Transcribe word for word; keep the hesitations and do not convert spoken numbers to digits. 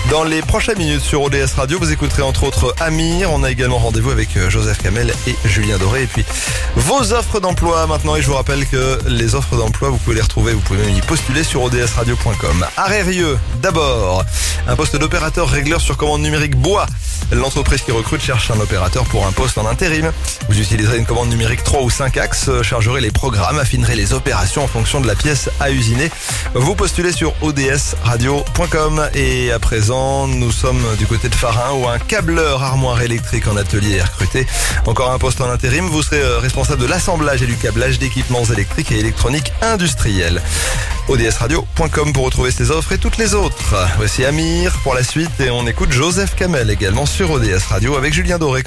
Dans les prochaines minutes sur O D S Radio, vous écouterez entre autres Amir. On a également rendez-vous avec Joseph Kamel et Julien Doré. Et puis vos offres d'emploi maintenant. Et je vous rappelle que les offres d'emploi, vous pouvez les retrouver, vous pouvez même y postuler sur o d s radio point com. Arérieux, d'abord, un poste d'opérateur régleur sur commande numérique bois. L'entreprise qui recrute cherche un opérateur pour un poste en intérim. Vous utiliserez une commande numérique trois ou cinq axes, chargerez les programmes, affinerez les opérations en fonction de la pièce à usiner. Vous postulez sur o d s radio point com. Et à présent, nous sommes du côté de Farin où un câbleur armoire électrique en atelier est recruté. Encore un poste en intérim, vous serez responsable de l'assemblage et du câblage d'équipements électriques et électroniques industriels. o d s radio point com pour retrouver ces offres et toutes les autres. Voici Amir pour la suite et on écoute Joseph Kamel également sur O D S Radio avec Julien Doré.